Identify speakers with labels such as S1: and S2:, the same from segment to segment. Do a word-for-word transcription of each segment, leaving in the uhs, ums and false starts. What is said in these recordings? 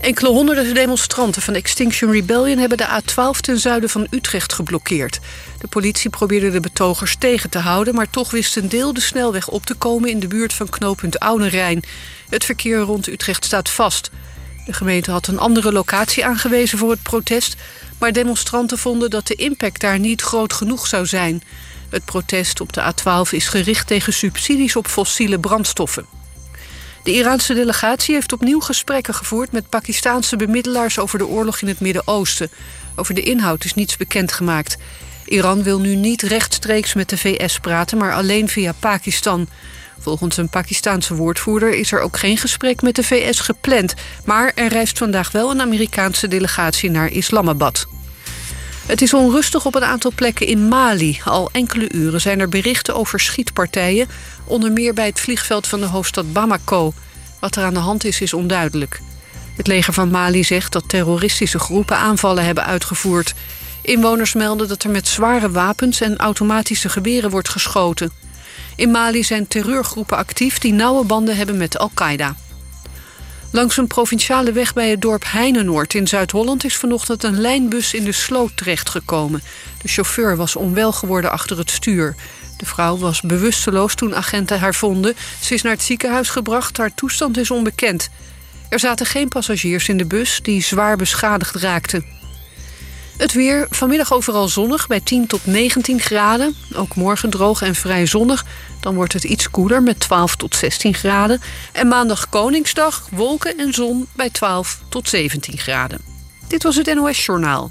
S1: Enkele honderden demonstranten van Extinction Rebellion hebben de A twaalf ten zuiden van Utrecht geblokkeerd. De politie probeerde de betogers tegen te houden, maar toch wist een deel de snelweg op te komen in de buurt van knooppunt Oudenrijn. Het verkeer rond Utrecht staat vast. De gemeente had een andere locatie aangewezen voor het protest, maar demonstranten vonden dat de impact daar niet groot genoeg zou zijn. Het protest op de A twaalf is gericht tegen subsidies op fossiele brandstoffen. De Iraanse delegatie heeft opnieuw gesprekken gevoerd met Pakistaanse bemiddelaars over de oorlog in het Midden-Oosten. Over de inhoud is niets bekendgemaakt. Iran wil nu niet rechtstreeks met de V S praten, maar alleen via Pakistan. Volgens een Pakistaanse woordvoerder is er ook geen gesprek met de V S gepland, maar er reist vandaag wel een Amerikaanse delegatie naar Islamabad. Het is onrustig op een aantal plekken in Mali. Al enkele uren zijn er berichten over schietpartijen, onder meer bij het vliegveld van de hoofdstad Bamako. Wat er aan de hand is, is onduidelijk. Het leger van Mali zegt dat terroristische groepen aanvallen hebben uitgevoerd. Inwoners melden dat er met zware wapens en automatische geweren wordt geschoten. In Mali zijn terreurgroepen actief die nauwe banden hebben met Al-Qaeda. Langs een provinciale weg bij het dorp Heinenoord in Zuid-Holland is vanochtend een lijnbus in de sloot terechtgekomen. De chauffeur was onwel geworden achter het stuur. De vrouw was bewusteloos toen agenten haar vonden. Ze is naar het ziekenhuis gebracht, haar toestand is onbekend. Er zaten geen passagiers in de bus die zwaar beschadigd raakten. Het weer, vanmiddag overal zonnig bij tien tot negentien graden. Ook morgen droog en vrij zonnig. Dan wordt het iets koeler met twaalf tot zestien graden. En maandag Koningsdag, wolken en zon bij twaalf tot zeventien graden. Dit was het N O S Journaal.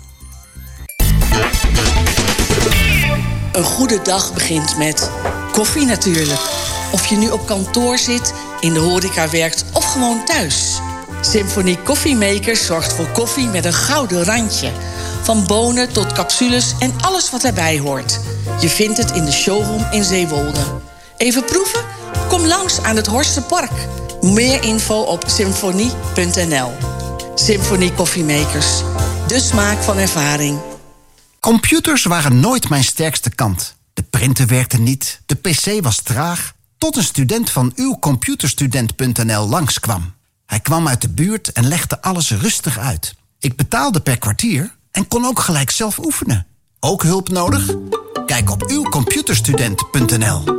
S2: Een goede dag begint met koffie natuurlijk. Of je nu op kantoor zit, in de horeca werkt of gewoon thuis. Symphony Koffiemakers zorgt voor koffie met een gouden randje. Van bonen tot capsules en alles wat erbij hoort. Je vindt het in de showroom in Zeewolde. Even proeven? Kom langs aan het Horstenpark. Meer info op symfonie punt n l. Symphony Koffiemakers. De smaak van ervaring.
S3: Computers waren nooit mijn sterkste kant. De printer werkte niet, de pc was traag. Tot een student van uw computerstudent punt n l langskwam. Hij kwam uit de buurt en legde alles rustig uit. Ik betaalde per kwartier en kon ook gelijk zelf oefenen. Ook hulp nodig? Kijk op uw computerstudent punt n l.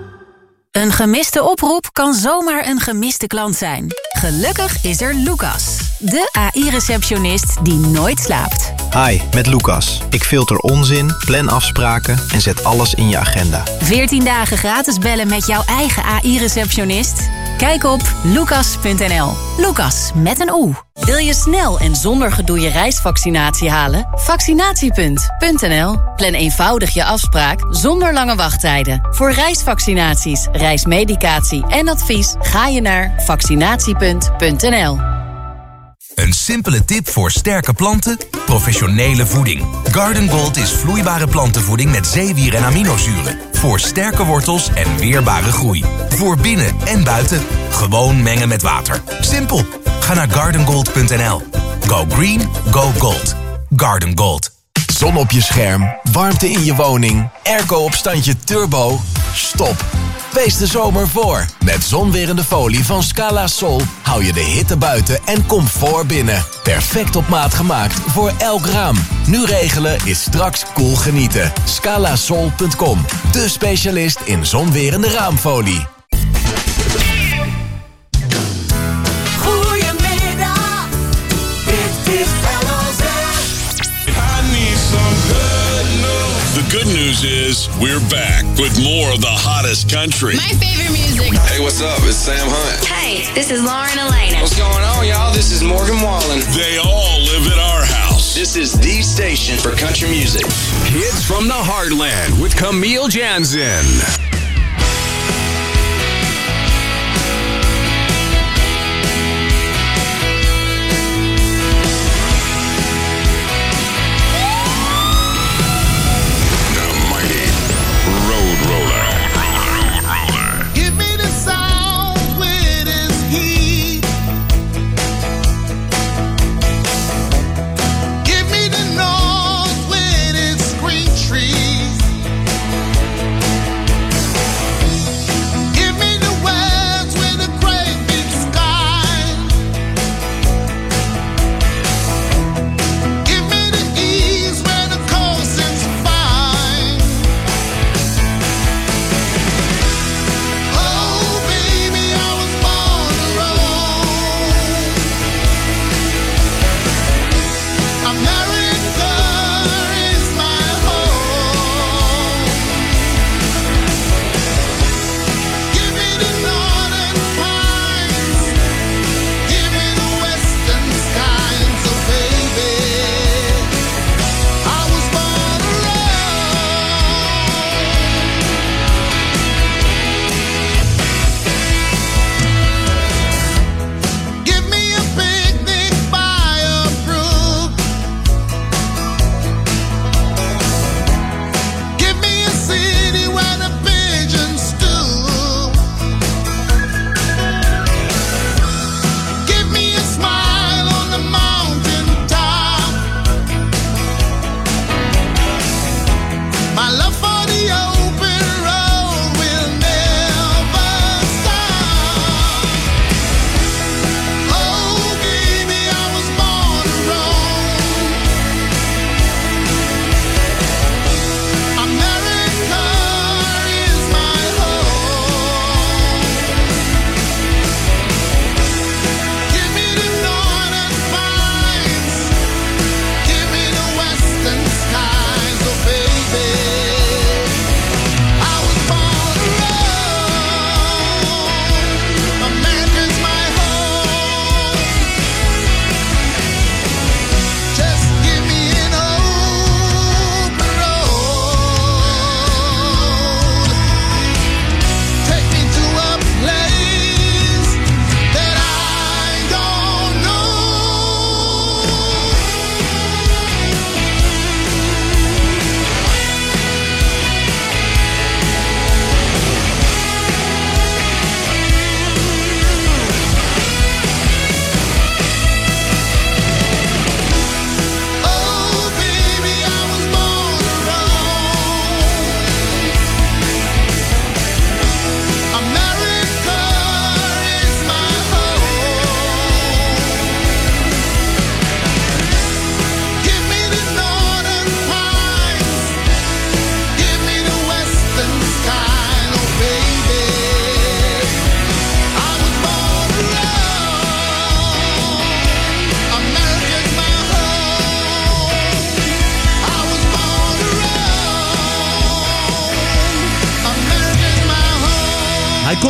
S4: Een gemiste oproep kan zomaar een gemiste klant zijn. Gelukkig is er Lucas, de A I-receptionist die nooit slaapt.
S5: Hi, met Lucas. Ik filter onzin, plan afspraken en zet alles in je agenda.
S4: veertien dagen gratis bellen met jouw eigen A I-receptionist? Kijk op lucas punt n l. Lucas met een O.
S6: Wil je snel en zonder gedoe je reisvaccinatie halen? Vaccinatiepunt punt n l. Plan eenvoudig je afspraak zonder lange wachttijden. Voor reisvaccinaties, reismedicatie en advies ga je naar vaccinatiepunt punt n l.
S7: Een simpele tip voor sterke planten, professionele voeding. Garden Gold is vloeibare plantenvoeding met zeewier en aminozuren. Voor sterke wortels en weerbare groei. Voor binnen en buiten. Gewoon mengen met water. Simpel. Ga naar garden gold punt n l. Go green, go gold. Garden Gold.
S8: Zon op je scherm, warmte in je woning, airco op standje turbo. Stop. Wees de zomer voor. Met zonwerende folie van Scala Sol hou je de hitte buiten en comfort binnen. Perfect op maat gemaakt voor elk raam. Nu regelen is straks cool genieten. scala sol punt com, de specialist in zonwerende raamfolie.
S9: Goedemiddag, dit is L O Z.
S10: I need some good news. The good news is we're back with more of the hottest country.
S11: My favorite music.
S12: Hey, what's up? It's Sam Hunt.
S11: Hey, this is Lauren Elena.
S12: What's going on, y'all? This is Morgan Wallen.
S10: They all live at our house.
S12: This is the station for country music.
S13: Hits from the Heartland with Camille Jansen.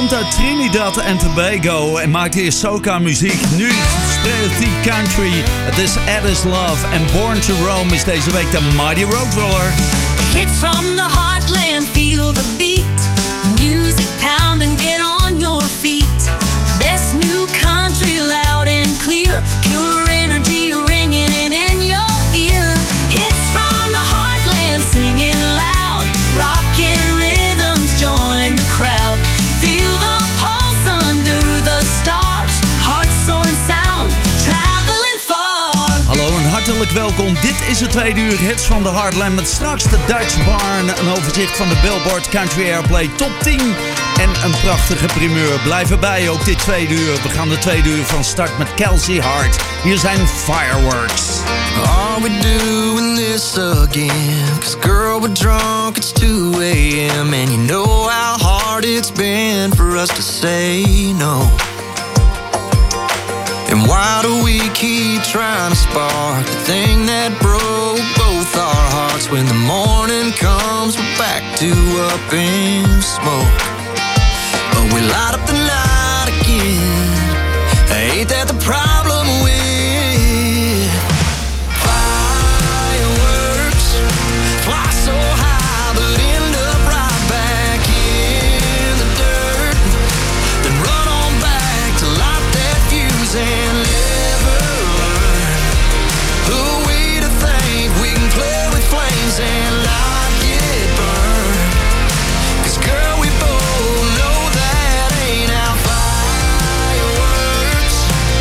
S14: komt uit Trinidad en Tobago en maakt eerst soca muziek. Nu speelt hij country. Het is Addis Love en Born to Roam is deze week de Mighty Roadrunner.
S15: Hits from the heartland, feel the beat. Music pound and get on your feet. Best new country, loud and clear. Pure energy ringing in your ear. Hits from the heartland, singing loud. Rockin' rhythms, join the crowd. Feel the pulse under the stars. Heart, soul and sound, traveling far.
S14: Hallo en hartelijk welkom. Dit is het tweede uur Hits van de Heartland met straks de Dutch Barn. Een overzicht van de Billboard Country Airplay Top tien. En een prachtige primeur. Blijf erbij ook dit tweede uur. We gaan de tweede uur van start met Kelsey Hart. Hier zijn Fireworks.
S16: Are we doing this again? Cause girl, we're drunk, it's two a.m. And you know how hard it's been for us to say no. And why do we keep trying to spark the thing that broke both our hearts? When the morning comes, we're back to up in smoke. But we light up the night again. Ain't that the problem with fireworks? Fly so high but end up right back in the dirt. Then run on back to light that fuse and never learn. Who are we to think we can play with flames and not get burned? Cause girl, we both know that ain't our fireworks.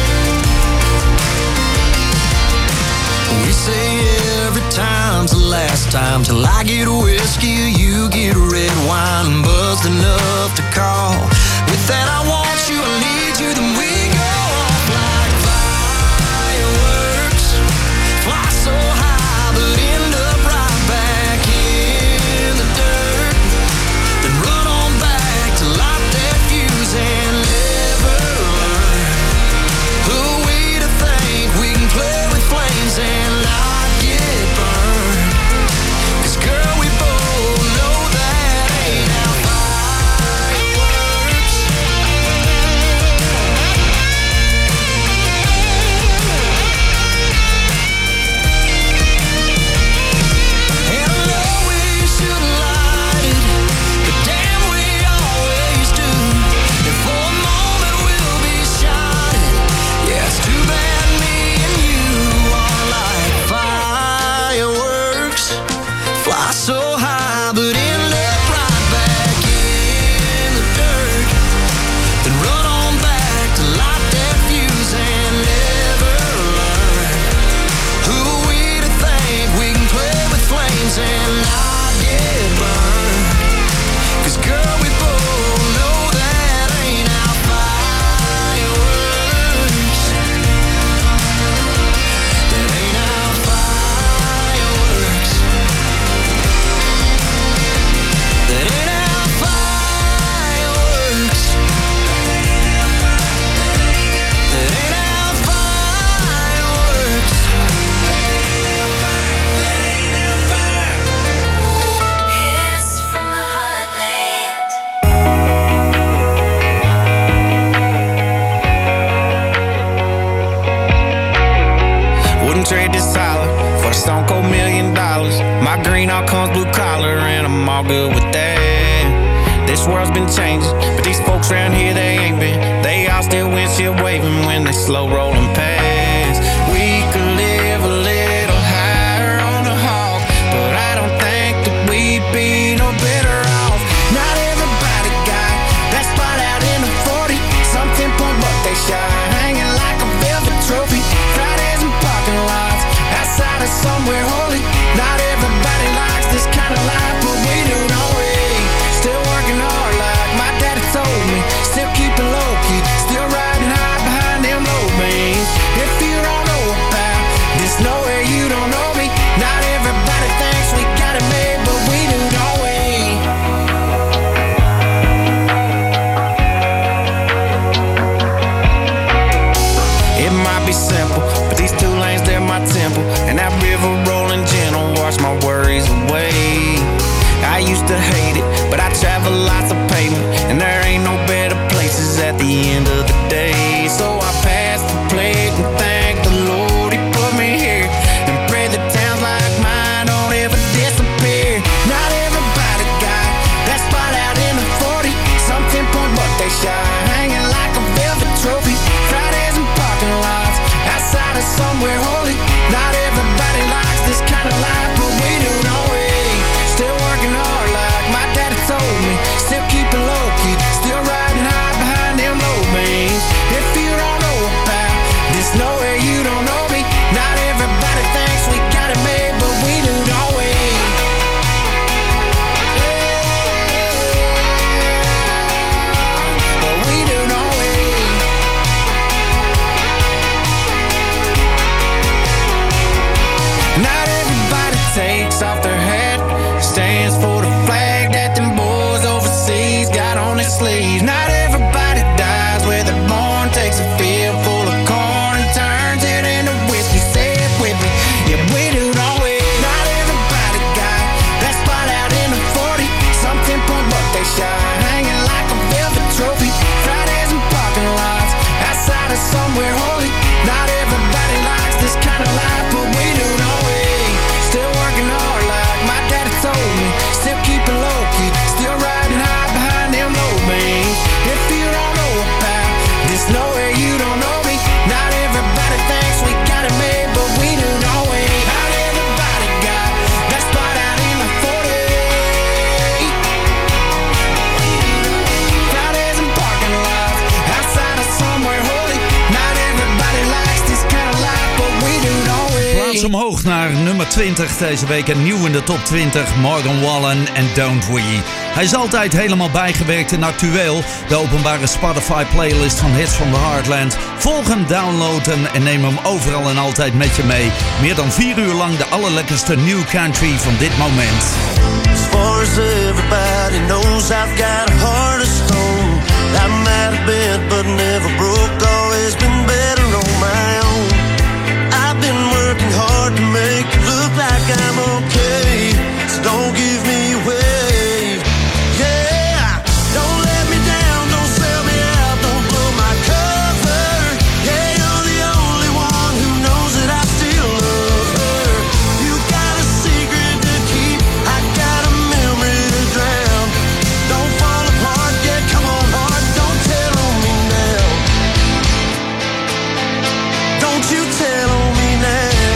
S16: We say every time's the last time, till I get a whiskey or you get a red wine, buzzed enough to call. With that I want you, I need you, then we go off like fireworks. Fly so high but end up right back in the dirt. Then run on back to light that fuse and never learn. Who are we to think we can play with flames and not get burned? Cause girl, we both know that ain't our fireworks. And I know we shouldn't light it, but damn, we always do. And for a moment we'll be shining. Yeah, it's too bad me and you are like fireworks. Fly so high but end up right back in the dirt. Then run on back to light that fuse and never learn. Who are we to think we can play with flames and not get burned? Cause girl, we both know that ain't our fireworks. That ain't our fireworks. That ain't our fireworks. That ain't our fireworks. Hits from the heartland.
S17: Wouldn't trade this dollar for a stone cold million dollars. My green all comes blue collar and I'm all good with that. This world's been changing, but these folks around here, they ain't been. They all still windshield waving when they slow rolling past. We could live a little higher on the hog, but I don't think that we'd be no better off. Not everybody got that spot out in the forty. Some ten point but they shine, hanging like a velvet trophy. Fridays in parking lots, outside of somewhere holy. Not everybody likes this kind of life, but we do, don't we? Still working hard like my daddy told me. Still keeping low key, still riding high behind them low beams. If you don't know about this, nowhere you don't know me. Not everybody thinks we got it made, but we do, don't we? It might be simple, but these two lanes, they're my temple. And that river rolling gentle, wash my worries away. I used to hate it, but I travel lots of pavement, and there ain't no better
S14: dus omhoog naar nummer twintig deze week. En nieuw in de top twintig, Morgan Wallen en Don't We. Hij is altijd helemaal bijgewerkt en actueel. De openbare Spotify playlist van Hits from the Heartland. Volg hem, download hem en neem hem overal en altijd met je mee. Meer dan vier uur lang de allerlekkerste new country van dit moment.
S18: As far as everybody knows, I've got a heart of stone. I might have been, but never broke. Always been better on my own. I've been working hard to make it look like I'm okay. So don't give me a wave. Yeah, don't let me down, don't sell me out, don't blow my cover. Yeah, you're the only one who knows that I still love her. You got a secret to keep, I got a memory to drown. Don't fall apart, yeah, come on heart, don't tell on me now. Don't you tell on me now.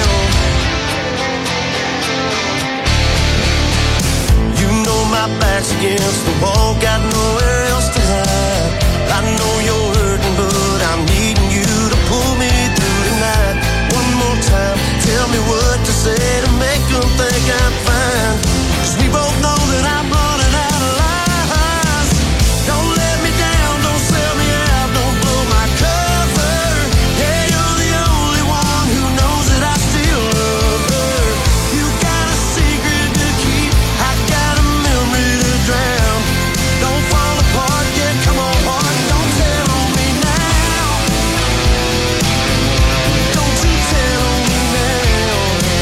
S18: You know my back's against the wall, got nowhere else to hide. I know you're hurting, but I'm needing you to pull me through tonight. One more time, tell me what to say to make them think I'm fine. 'Cause we both know that I'm running out of lies. Don't let me down, don't sell me out, don't blow my cover. Yeah, you're the only one who knows that I still love her. You got a secret to keep, I got a memory to drown. Don't fall apart, yeah, come on heart, don't tell on me now. Don't you tell on me now.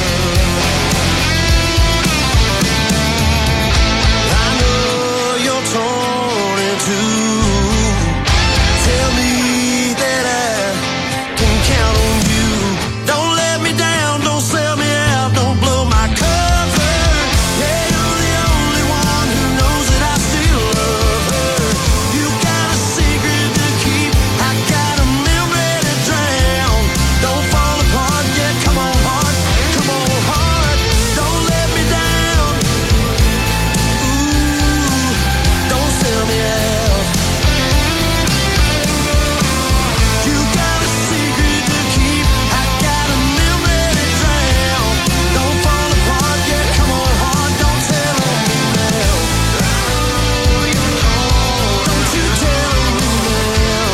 S18: I know you're torn in two. Tell me that I can count on you. Don't let me down, don't sell me out, don't blow my cover. Yeah, you're the only one who knows that I still love her. You got a secret to keep, I got a memory to drown. Don't fall apart, yeah, come on heart, come on heart, don't let me down. Ooh, don't sell me out. You got a secret to keep, I got a memory to drown. Don't fall apart, yeah, come on heart, don't tell on me now. Don't you tell on me now.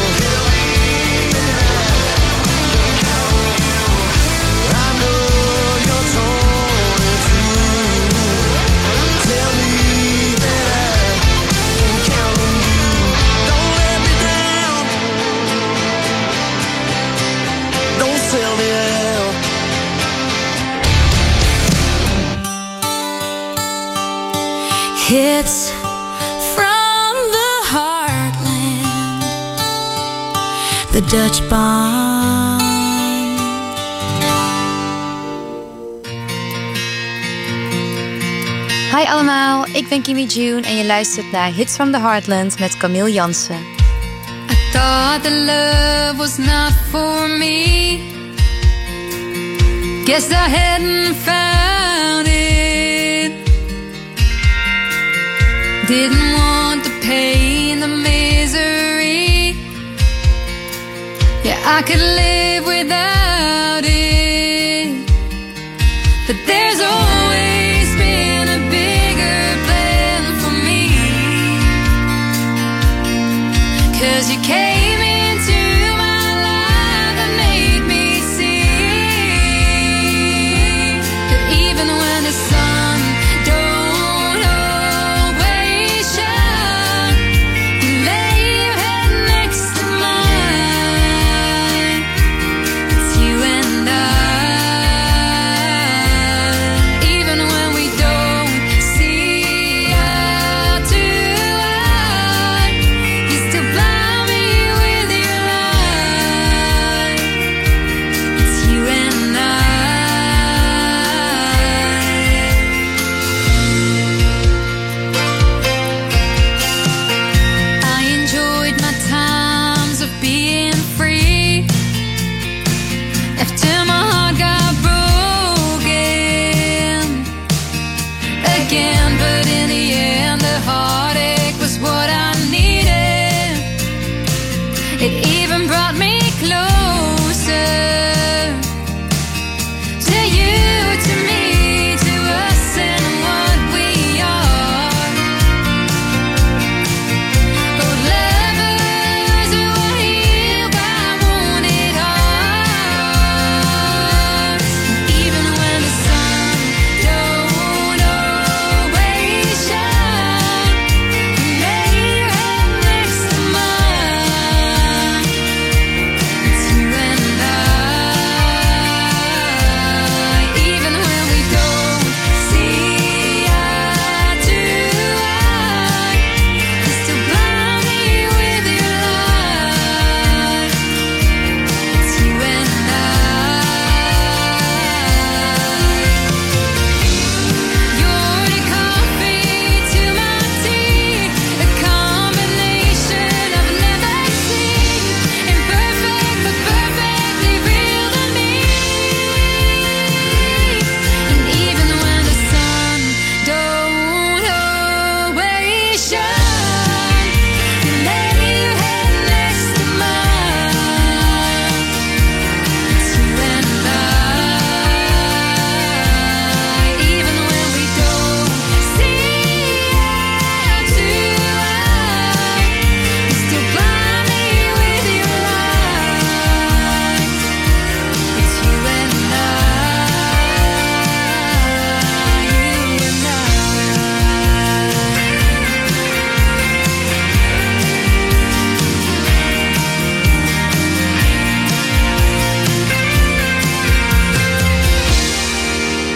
S18: I know you're torn in two. Tell me that I can count on you. Don't let me down. Don't sell me out.
S15: Hits from the heartland, the Dutch bomb.
S19: Hi allemaal, ik ben Kimmy June en je luistert naar Hits from the Heartland met Camille Jansen.
S15: I thought that love was not for me. Guess I hadn't found it. Didn't want the pain, the misery. Yeah, I could live without it. But there's always been a bigger plan for me. 'Cause you came into my life and made me see that even when the sun don't always shine, you lay your head next to mine. It's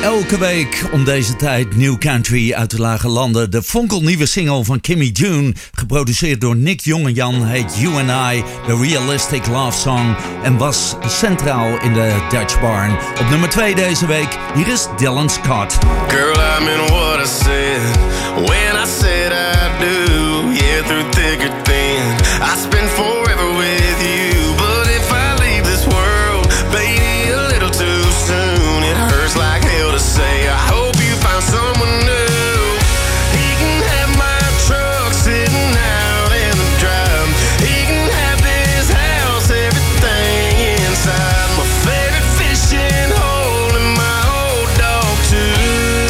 S14: Elke week om deze tijd New Country uit de lage landen. De fonkelnieuwe single van Kimmy June, geproduceerd door Nick Jongejan, heet You and I, The Realistic Love Song, en was centraal in de Dutch Barn. Op nummer twee deze week, hier is Dylan Scott.
S17: Girl, I meant what I said when I said I do. Yeah, through thick or thin, I spend forever with you. But if I leave this world, baby, a little too soon, it hurts like hell to say. I hope you find someone new. He can have my truck sitting out in the drive. He can have this house, everything inside. My favorite fishing hole and my old dog too.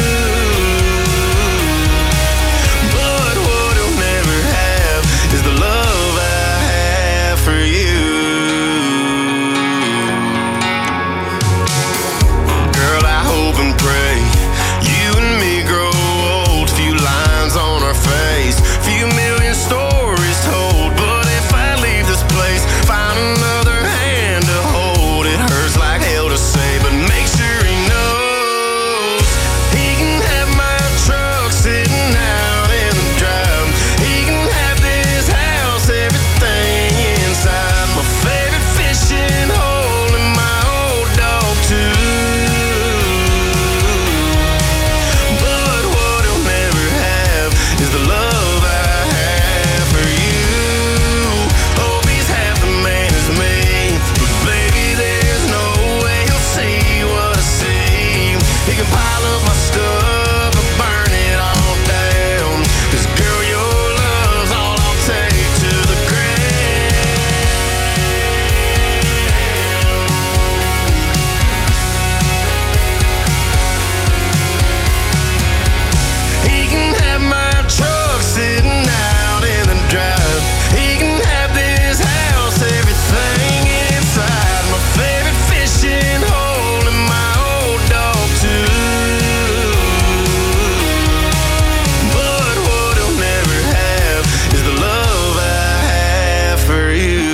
S17: But what he'll never have is the love I have for you. Girl, I hope and pray you and me grow old. Few lines on our face, few million stories told. But if I leave this place, find another hand to hold. It hurts like hell to say, but make sure he knows. He can have my truck sitting out in the drive. He can have this house, everything inside. My favorite fishing hole and my old dog too. But what he'll never have is the love I have for you. Hope he's half the man as me, but baby, there's no way he'll see what I see. He can pile up my stuff and burn it all down. 'Cause girl, your love's all I'll take to the grave. He can have my truck sitting out in the drive. He can have this house, everything inside. My favorite fishing hole and my old dog too. But what he'll never have is the love I have for you.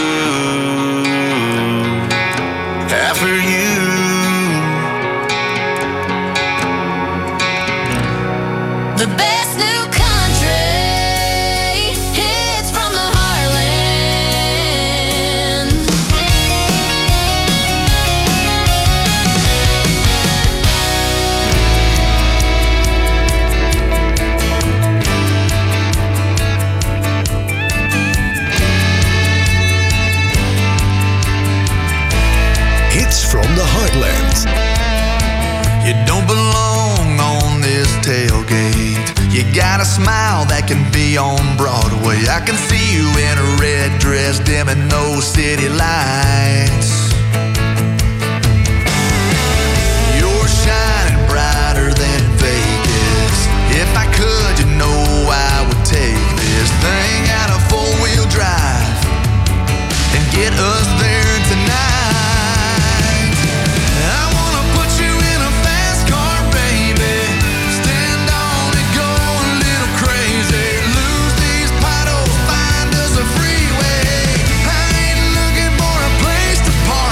S17: Have for you.
S15: The best new country hits from the heartland.
S8: Hits from the Heartland.
S20: You don't belong on this tailgate. You got a smile that can be on Broadway. I can see you in a red dress dimming those city lights. You're shining brighter than in Vegas. If I could, you know I would take this thing out of four-wheel drive and get us there tonight. I wanna put you in a fast car, baby. Stand on it, go a little crazy. Lose these potholes, find us a freeway. I ain't looking for a place to park.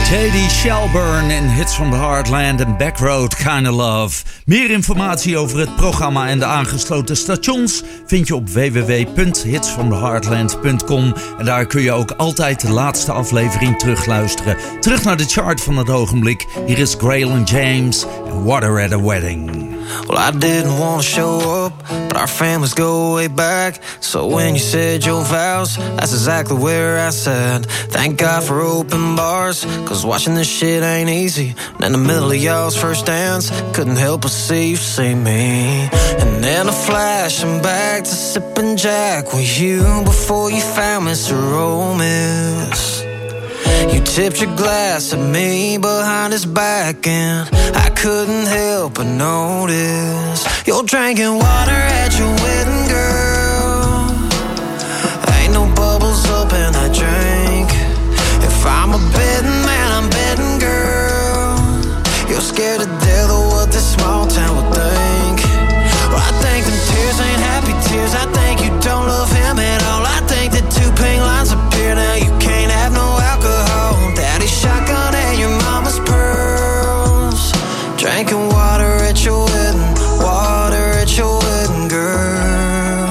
S14: J D Shelburne in Hits from the Heartland en Backroad Kinda Love. Meer informatie over het programma en de aangesloten stations vind je op w w w punt hits from the heartland punt com. En daar kun je ook altijd de laatste aflevering terugluisteren. Terug naar de chart van het ogenblik. Hier is Graylin James en Water at a Wedding.
S21: Well, I didn't want to show up, but our families go way back. So when you said your vows, that's exactly where I said thank God for open bars, cause watching this shit ain't easy. And in the middle of y'all's first dance, couldn't help but see you see me. And then a flashing back to sipping Jack with you before you found Mister Romance. You tipped your glass at me behind his back, and I couldn't help but notice you're drinking water at your wedding, girl. Ain't no bubbles up in that drink. If I'm a betting man, I'm betting, girl. You're scared to death of what this small town would think. Well, I think them tears ain't happy tears. I think you don't love him at all. I think that two pink lines appear. Now you can't have no alcohol. Daddy's shotgun and your mama's pearls. Drinking water at your wedding, water at your wedding, girl.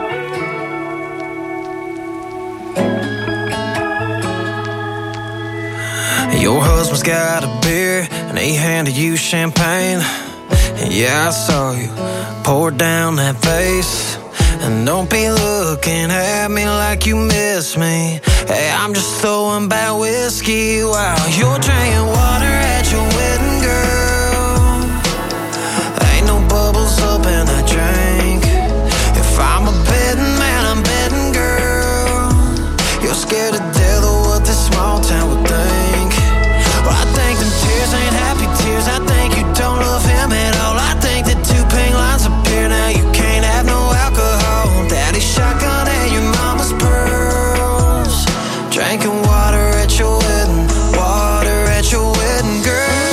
S21: Your husband's got a beer and he handed you champagne. And yeah, I saw you pour down that vase. And don't be looking at me like you miss me. Hey, I'm just throwing back whiskey while you're drinking water at your wedding, girl. Ain't no bubbles up in that drink. If I'm a betting man, I'm betting, girl. You're scared to death of what this small town would think. Well, I think them tears ain't happy tears. I think you don't love him at all. I think that two pink lines appear. Now you can't have no alcohol. Daddy's shotgun and your mama's pearls. Drinking water at your wedding, water at your wedding, girl.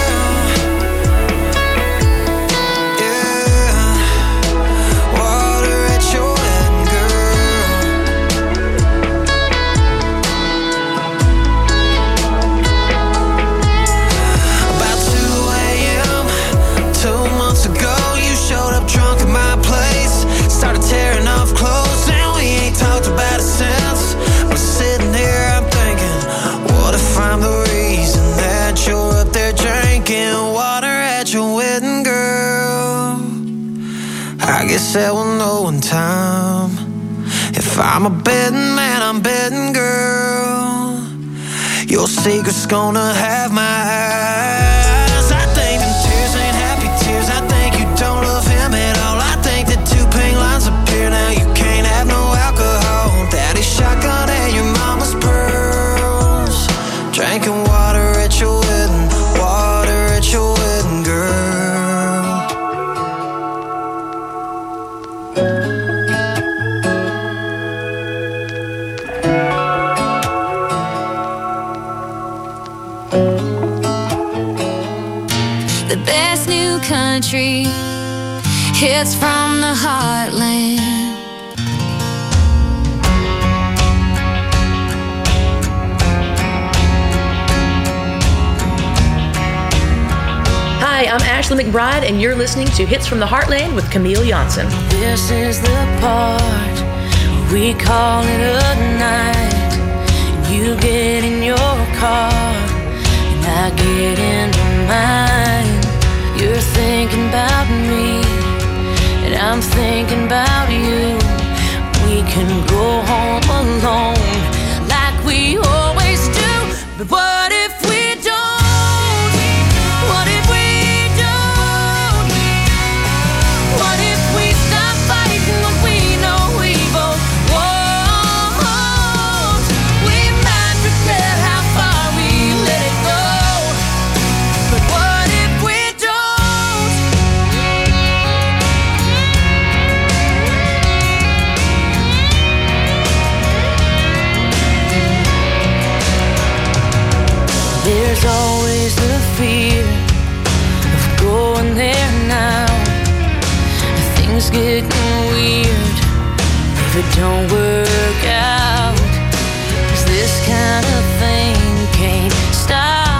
S21: Yeah, water at your wedding, girl. About two a.m. two months ago, you showed up drunk at my place. Started tearing off clothes and we ain't talked about it since. But sitting here I'm thinking, what if I'm the reason that you're up there drinking water at your wedding, girl? I guess that we'll know in time. If I'm a betting man, I'm betting, girl. Your secret's gonna have my eyes. I think them tears ain't happy tears. I think you don't love him at all. I think that two pink lines appear. Now you can't have no alcohol. Daddy's shotgun and your mama's pearls. Drinking water at your wedding, water at your wedding, girl.
S15: The best new country hits from the heartland.
S22: Hi, I'm Ashley McBride, and you're listening to Hits from the Heartland with Camille Janssen.
S15: This is the part we call it a night. You get in your car, and I get into mine. You're thinking about me, and I'm thinking about you. We can go home alone like we always do. But what if we don't? What if we don't? What if we stop fighting what we know we both want? We might regret how far we let it go. But what if we don't? There's always the fear of going there now. Things getting weird if it don't work out. 'Cause this kind of thing can't stop.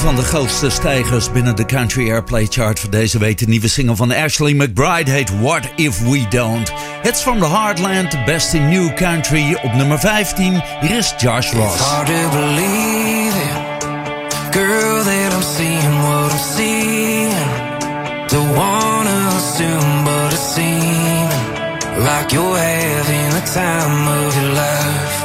S14: van de grootste stijgers binnen de Country Airplay Chart voor deze week. De nieuwe single van Ashley McBryde heet What If We Don't. Hits from the Heartland, the best in new country. Op nummer vijftien, hier is Josh Ross.
S21: It's hard to believe it, girl, that I'm seeing what I'm seeing. Don't wanna assume, but it's seeming like you're having the time of your life.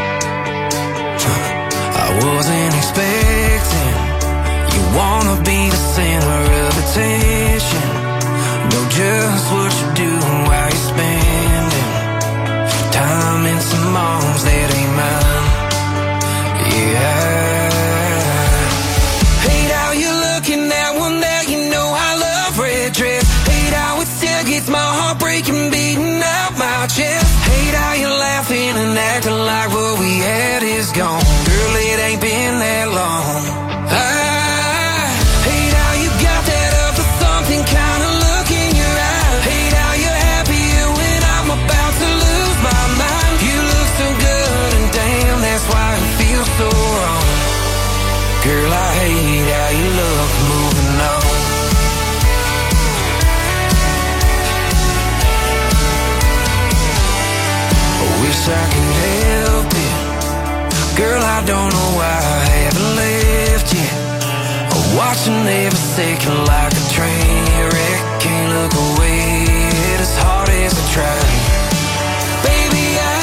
S21: I wasn't expecting you wanna be the center of attention. Know just what you're doing while you're spending time in some moms that ain't mine. Yeah. Hate how you're looking at one that you know I love red dress. Hate how it still gets my heart breaking, beating out my chest. Hate how you're laughing and acting like what we had is gone. Girl, it ain't been that long. I hate how you got that up for something kind of look in your eye. Hate how you're happier when I'm about to lose my mind. You look so good and damn, that's why it feels so wrong. Girl, I hate how you look moving on. I wish I could help it. Girl, I don't know why I haven't left yet. I'm watching every second like a train wreck. Can't look away as hard as I try. Baby, I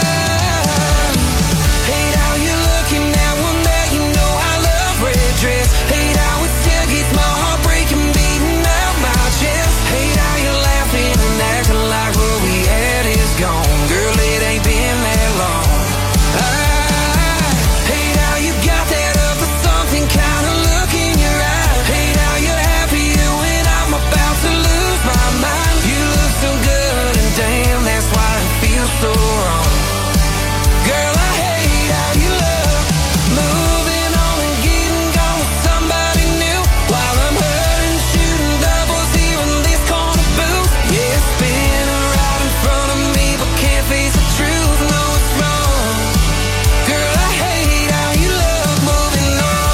S21: hate how you're looking at one that you know I love red dress. Hate how it still gets my heart breaking, beating out my chest. Hate how you're laughing and acting like what we had is gone. Girl, it ain't been that long. I so wrong. Girl, I hate how you look, moving on and getting gone with somebody new, while I'm hurting, shooting doubles here in this corner booth. Yeah, spinning right in front of me, but can't face the truth. No, it's wrong. Girl, I hate how you look, moving on.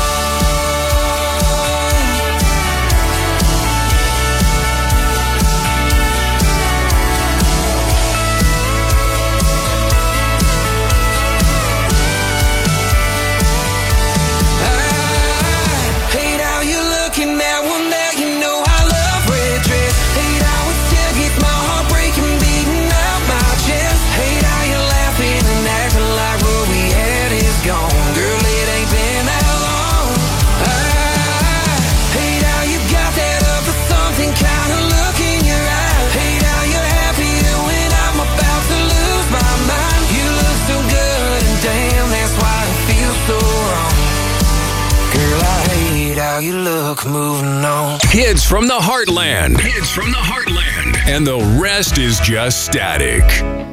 S21: You look moving on.
S13: Kids from the Heartland. Kids from the Heartland. And the rest is just static.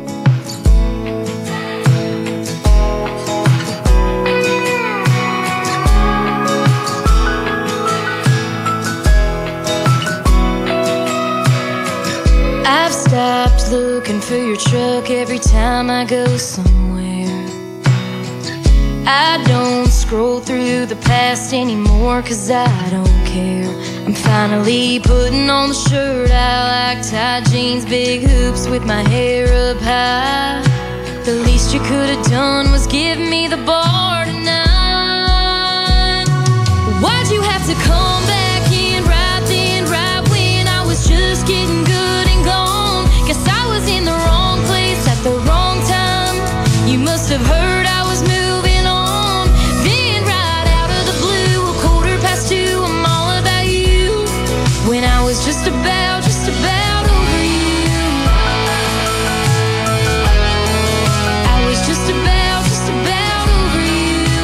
S15: I've stopped looking for your truck every time I go somewhere. I don't scroll through the past anymore, cause I don't care. I'm finally putting on the shirt I like, tight jeans, big hoops with my hair up high. The least you could have done was give me the bar tonight. Why'd you have to come back in right then, right when I was just getting good and gone? Guess I was in the wrong place at the wrong time. You must have heard I was moving. Just about, just about over you. I was just about, just about over you.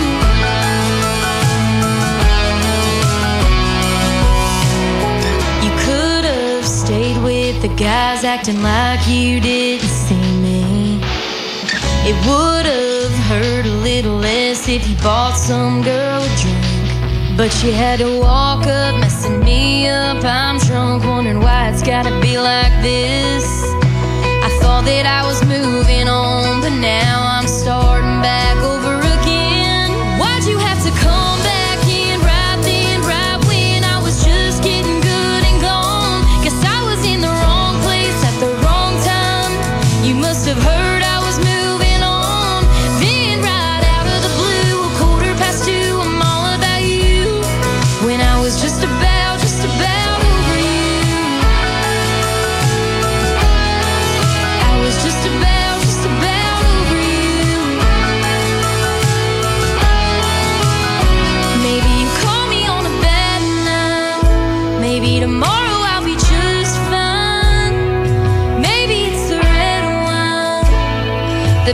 S15: You could have stayed with the guys acting like you didn't see me. It would have hurt a little less if you bought some girl a drink. But you had to walk up, messing me up. I'm drunk, wondering why it's gotta be like this. I thought that I was moving on, but now I'm starting back over again. Why'd you have to come back in right then?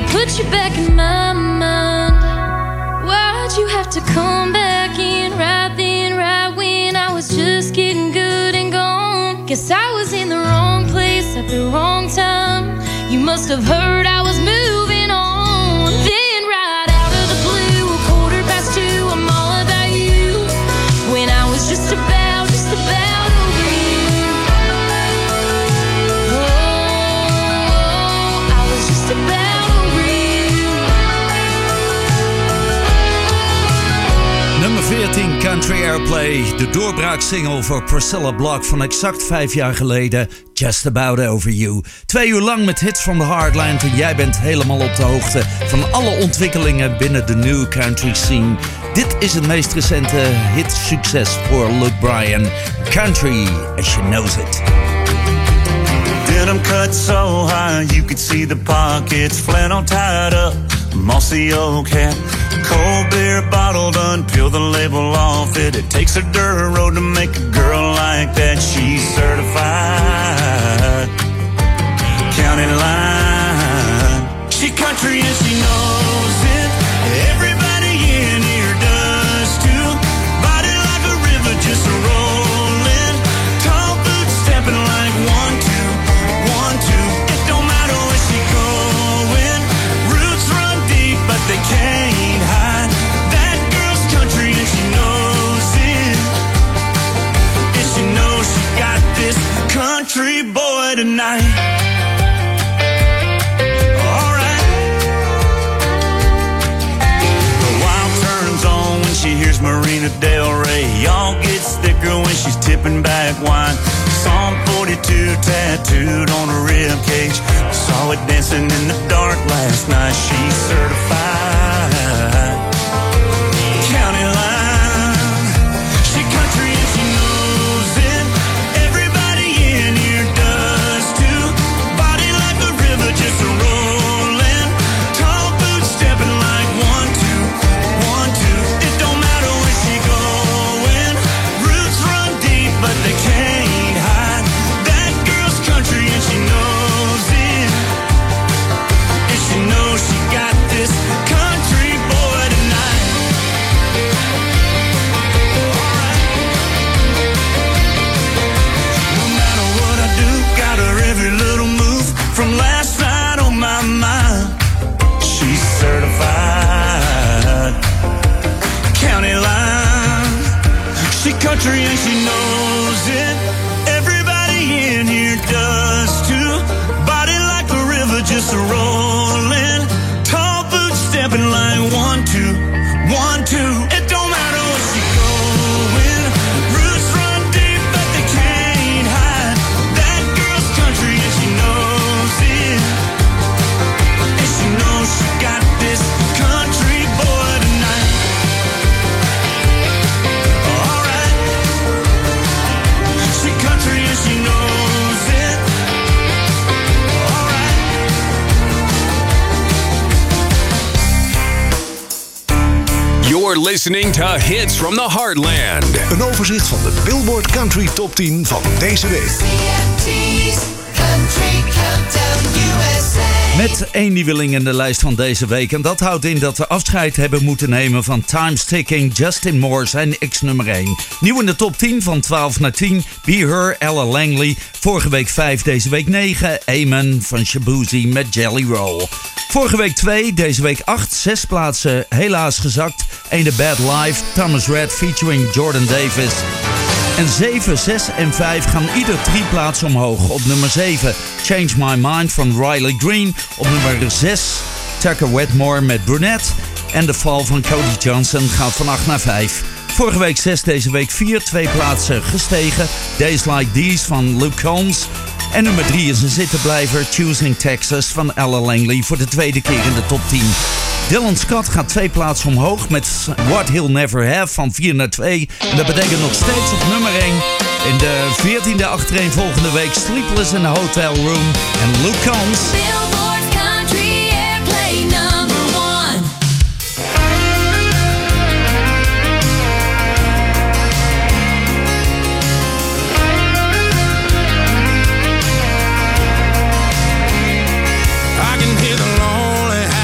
S15: It put you back in my mind. Why'd you have to come back in right then, right when I was just getting good and gone? Guess I was in the wrong place at the wrong time. You must have heard I was moving on. Then right out of the blue, a quarter past two, I'm all about you. When I was just about, just about over you. Oh, I was just about over you.
S14: Nummer veertien, Country Airplay. De doorbraaksingle voor Priscilla Block van exact vijf jaar geleden. Just About Over You. Twee uur lang met hits van de Heartland. En jij bent helemaal op de hoogte van alle ontwikkelingen binnen de new country scene. Dit is het meest recente hitsucces voor Luke Bryan. Country as She Knows It.
S1: Denim cut so high you could see the pockets. Flannel tied up, mossy oak hat. Cold beer bottle done, peel the label off it. It takes a dirt road to make a girl like that. She's certified county line. She country and she knows it. Everybody in here does too. Body like a river just rolling. Tall boots stepping like one, two, one, two. It don't matter where she going. Roots run deep, but they can't hide. That girl's country and she knows it. And she knows she got this country boy tonight. She hears Marina Del Rey. Y'all gets thicker when she's tipping back wine. Psalm forty-two tattooed on her rib cage. Saw it dancing in the dark last night. She's certified county line. She country and she knows it. Everybody in here does too. Body like a river just rolling. Tall boots stepping like one, two, one, two. But they can't hide. That girl's country and she knows it. And she knows she got this country boy tonight. Alright. No matter what I do, got her every little move from last night on my mind. She's certified county line. She country and she knows it. Everybody in here does too. Body like a river just rolling. Tall boots stepping like one, two, one, two. It don't matter where she going. Roots run deep, but they can't hide. That girl's country and she knows it. And she knows she got this country boy tonight. Country and she knows it. Alright.
S13: You're listening to Hits from the Heartland.
S2: Een overzicht van de Billboard Country Top tien van deze week.
S14: Met één nieuweling in de lijst van deze week. En dat houdt in dat we afscheid hebben moeten nemen van Time's Ticking, Justin Moore, zijn ex-nummer één. Nieuw in de top tien van twaalf naar tien. Be Her, Ella Langley. Vorige week vijf, deze week negen. Amen van Shabuzi met Jelly Roll. Vorige week twee, deze week acht. Zes plaatsen, helaas gezakt. Ain't a Bad Life, Thomas Rhett featuring Jordan Davis. En zeven, zes en vijf gaan ieder drie plaatsen omhoog. Op nummer zeven, Change My Mind van Riley Green. Op nummer zes, Tucker Wetmore met Brunette. En de val van Cody Johnson gaat van acht naar vijf. Vorige week zes, deze week vier, twee plaatsen gestegen. Days Like These van Luke Combs. En nummer drie is een zittenblijver, Choosing Texas van Ella Langley voor de tweede keer in de top tien. Dylan Scott gaat twee plaatsen omhoog met What He'll Never Have van vier naar twee. En dat betekent nog steeds op nummer één. In de veertiende achtereenvolgende week Sleepless in a Hotel Room en Luke Combs.
S15: Billboard Country Airplay number one.
S16: I can hear the lonely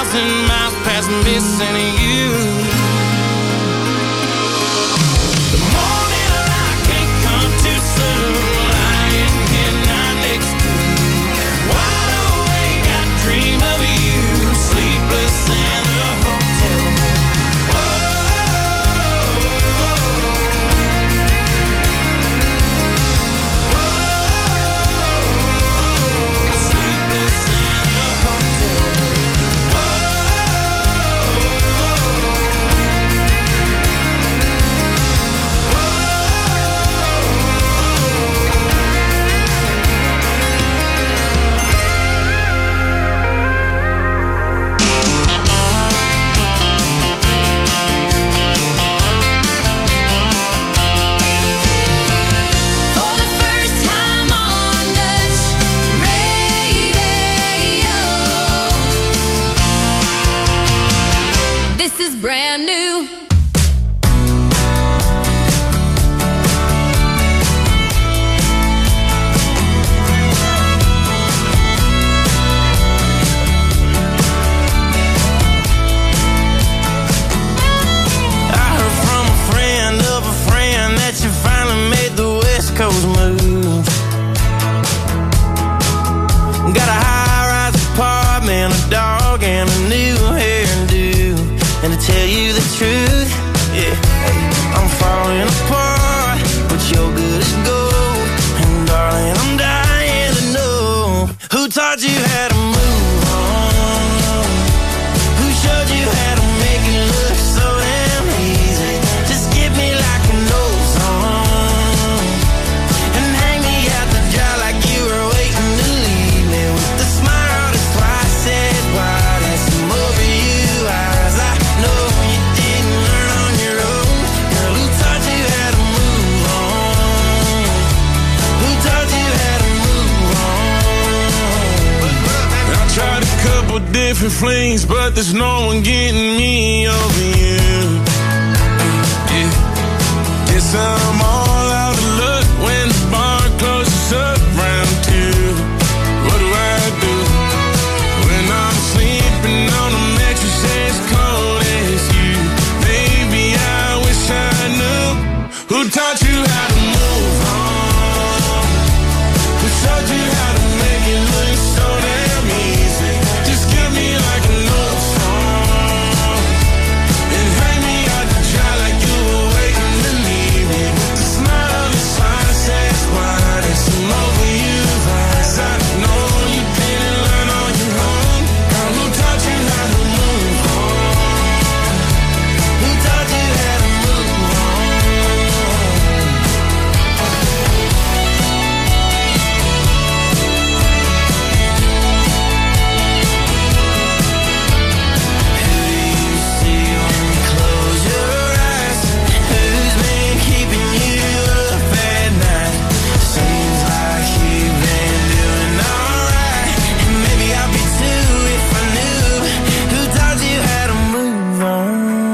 S21: thousand miles past missing you. The morning light can't come too soon. Lying here night next to you. Wide awake, I dream of you. Sleepless in the hotel.
S15: Brand new.
S21: Coast move. Got a high-rise apartment, a dog, and a new hairdo. And to tell you the truth, yeah, I'm falling apart, but you're good as gold. And darling, I'm dying to know who taught you how to move on. Who showed you how to make it look so damn easy? Just give me like an old song and hang me out to dry like you were waiting to leave me with the smile that's twice as wide as some over you eyes. I know you didn't learn on your own. Girl, who taught you how to move on? Who taught you how to move on? I tried a couple different flings, but there's no one getting me over you. Yeah. Guess I'm all out of luck when the bar closes up round two. What do I do when I'm sleeping on a mattress as cold as you? Maybe I wish I knew who taught you how to move on. Who showed you how to make it look so damn easy? Just give me like an old song and hang me out to dry like you were waiting to leave me with the smile that's twice as wide as some over you eyes. I know you didn't learn on your own. Girl, who taught you how to move on? Who taught you how to move on? Who you see when you close your eyes? Who's been keeping you up at night? Seems like you've been doing alright, and maybe I'd be too if I knew who taught you how to move on.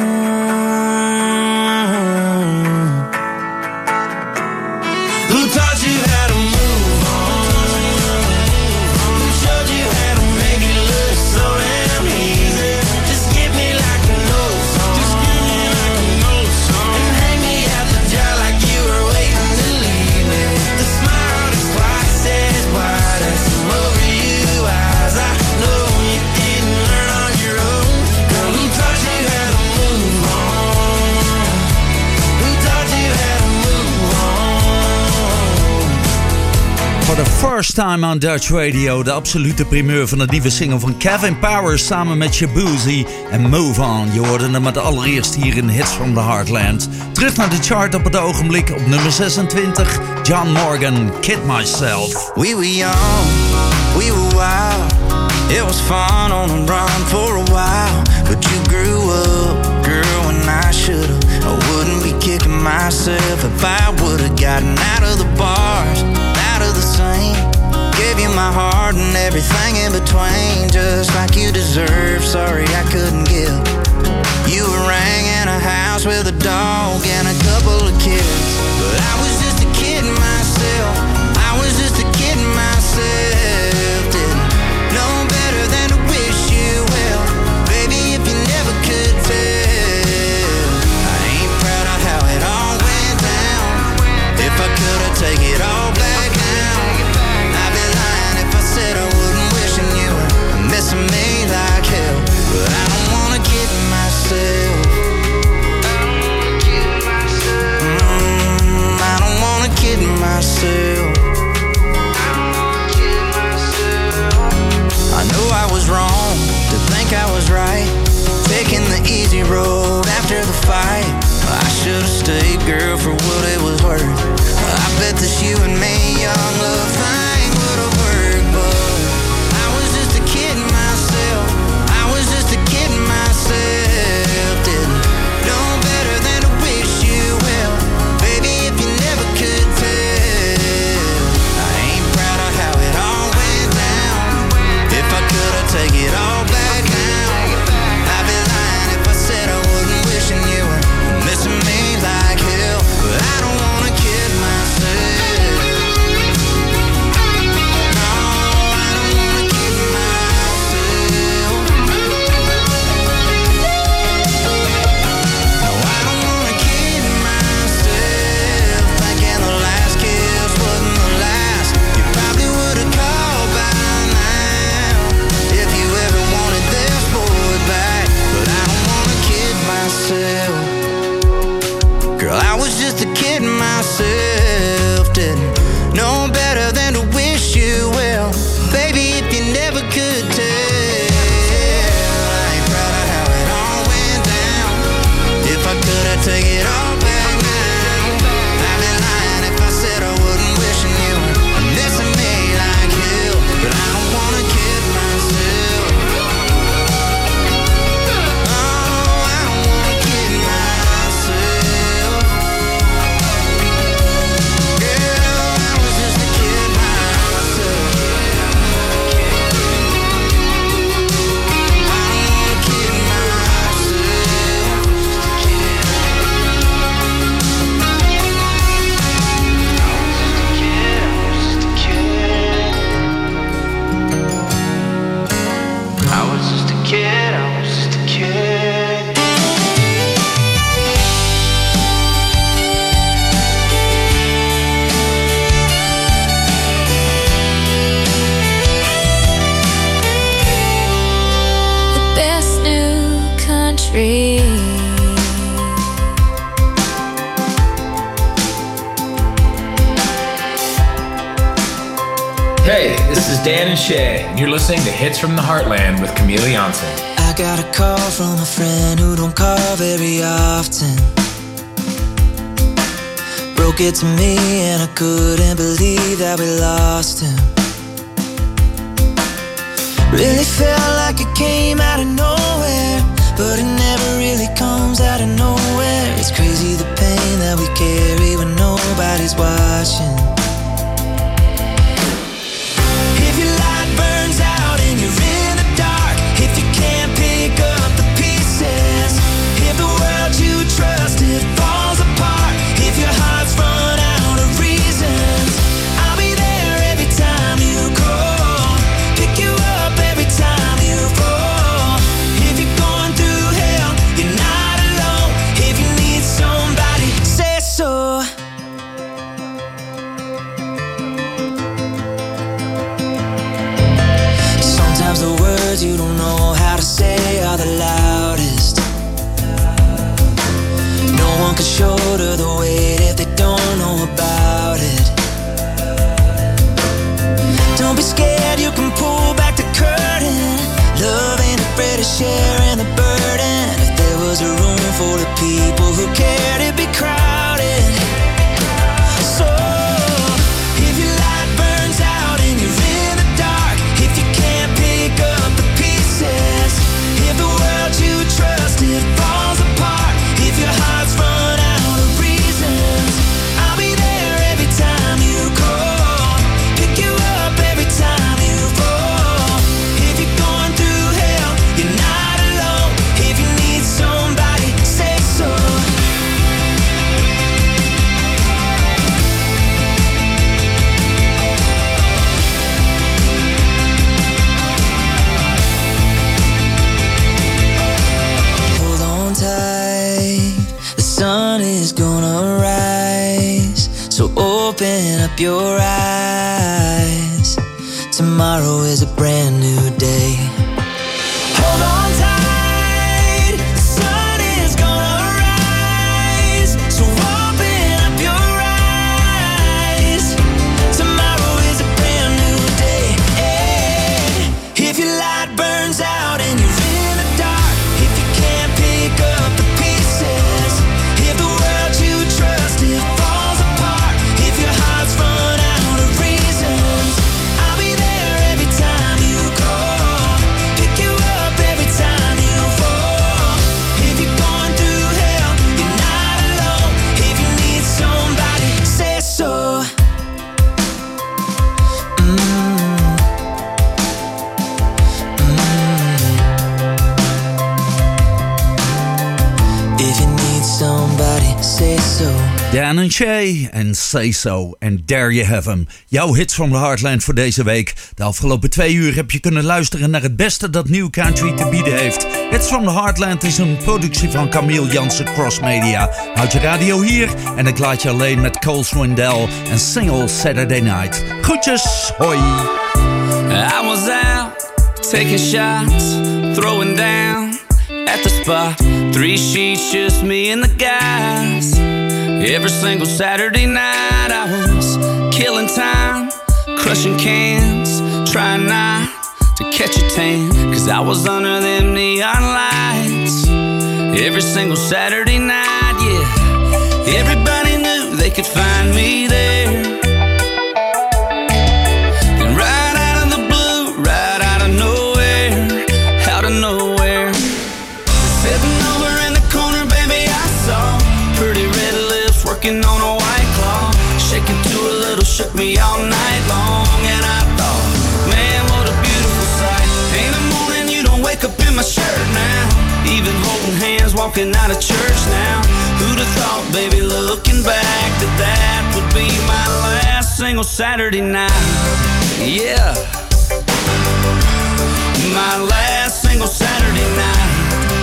S21: Who taught you how to move on? Who showed you how to make it look so damn easy? Just give me like an old song. Just give me like an old song and hang me out to dry like you were waiting to leave me with the smile that's twice as wide as some over you eyes. I know you didn't learn on your own. Girl, who taught you how to move on? Who taught you how to move on?
S14: For the first time on Dutch Radio, de absolute primeur van de nieuwe single van Kevin Powers samen met Shabuzi en Move On. Je hoorde hem het allereerst hier in Hits from the Heartland. Terug naar de chart op het ogenblik op nummer zesentwintig, John Morgan, Kid Myself.
S21: We were young, we were wild. It was fun on the run for a while. But you grew up, girl, and I should've. I wouldn't be kicking myself if I would've gotten out of the bars, out of the scene. Gave you my heart and everything in between, just like you deserve. Sorry I couldn't give. You were in a house with a dog and a couple of kids, but I was just a kid myself. I was just a kid myself. Didn't know better than to wish you well. girl, for what it was worth. I bet that you and me, young love thing would have worked, but I was just a kid myself. I was just a kid myself. Didn't know better than to wish you well, baby, if you never could tell. I ain't proud of how it all went down. If I could, I'd take it all back now. I'd be lying if I said I wasn't wishing you were missing me like hell, but I don't wanna kid myself. Girl, I was just a kid myself. Didn't know better than to wish you well, baby, if you never could tell. I ain't proud of how it all went down. If I could, I'd take it all back now. I'd be lying if I said I wasn't wishing you were missing me like hell, but I don't wanna kid myself.
S3: Hey, this is Dan and Shay, and you're listening to Hits from the Heartland with Camille Janssen.
S21: I got a call from a friend who don't call very often. Broke it to me and I couldn't believe that we lost him. Really felt like it came out of nowhere, but it never really comes out of nowhere. It's crazy the pain that we carry when nobody's watching. If your light burns out and you're in the dark, if you can't pick up the pieces, if the world you trusted falls apart, if your heart's run out of reasons, I'll be there every time you call, pick you up every time you fall. If you're going through hell, you're not alone. If you need somebody, say so. Sometimes the words you don't know how to say are the loudest. No one can shoulder the weight if they don't know about it. Don't be scared, you can pull back the curtain. Love ain't afraid of sharing the burden. If there was a room full of people who cared, it'd be crowded. So if your light burns out and you're in the dark, if you can't pick up the pieces, if the world you trusted falls apart, if your heart's run out of reasons, I'll be there every time you call, pick you up every time you fall. If you're going through hell, you're not alone. If you need somebody, say so. Hold on tight, the sun is gonna rise, so open up your eyes. Tomorrow is a brand new day. Hold on tight, the sun is gonna rise, so open up your eyes. Tomorrow is a brand new day. If your light burns out and you're in the dark, if you can't pick up the pieces, if the world you trust say so.
S14: Dan en Shay en Say So. En there you have him. Jouw hits from the Heartland voor deze week. De afgelopen twee uur heb je kunnen luisteren naar het beste dat New Country te bieden heeft. Hits from the Heartland is een productie van Camille Jansen Cross Media. Houd je radio hier en ik laat je alleen met Cole Swindell en Single Saturday Night. Groetjes, hoi!
S21: I was out taking shots, throwing down at the spot. Three sheets, just me and the guys. Every single Saturday night I was killing time, crushing cans, trying not to catch a tan, cause I was under them neon lights. Every single Saturday night, yeah. Everybody knew they could find me there. And right out of the blue, right out of nowhere, out of nowhere, sitting over in the corner, baby, I saw pretty red lips working on a white claw, shaking to a little, shook me all night long. And I thought, man, what a beautiful sight. Ain't a morning you don't wake up in my shirt now, even holding hands walking out of church now. Who'd have thought, baby, looking back, that that would be my last single Saturday night. Yeah, my last single Saturday night.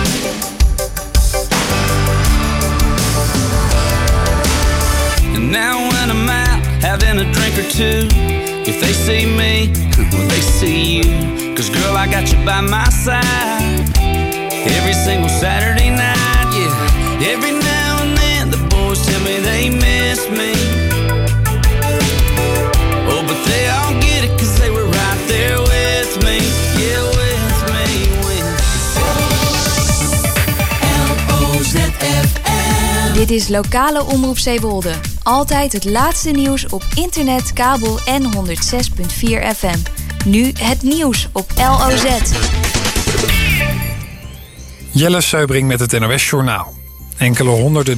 S21: And now when I'm out having a drink or two, if they see me, well, they see you. Cause girl, I got you by my side every single Saturday night, yeah. Every now and then the boys tell me they miss me. Oh, but they all get it cause they were right there with me. Yeah, with me, with
S15: L O Z F M.
S19: Dit is lokale omroep Zeewolde. Altijd het laatste nieuws op internet, kabel en honderd zes komma vier F M. Nu het nieuws op L O Z.
S4: Jelle Seubring met het N O S Journaal. Enkele honderden